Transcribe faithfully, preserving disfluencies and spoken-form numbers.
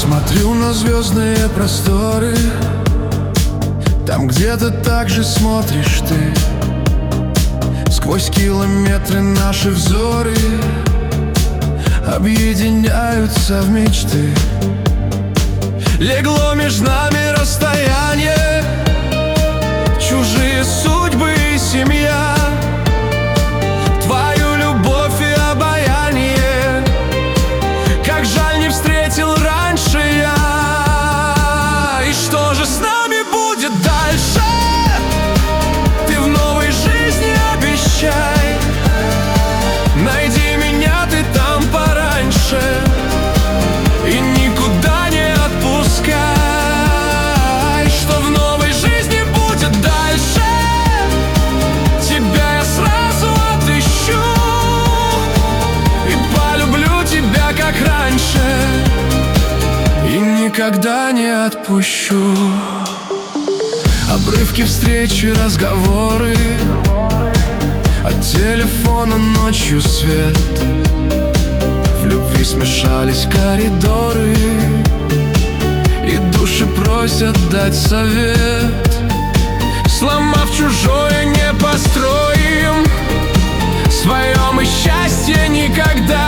Смотрю на звездные просторы, там где-то так же смотришь ты. Сквозь километры наши взоры объединяются в мечты. Легло между нами расстояние, чужие судьбы и семья. Твою любовь и обаяние, как жаль, не встретил раньше я. И что же с нами будет дальше? Ты в новой жизни обещай, найди меня ты там пораньше и никуда не отпускай. Что в новой жизни будет дальше, тебя я сразу отыщу и полюблю тебя как раньше и никогда не отпущу. Обрывки встречи, разговоры, от телефона ночью свет. В любви смешались коридоры, и души просят дать совет. Сломав чужое, не построим, свое мы счастье никогда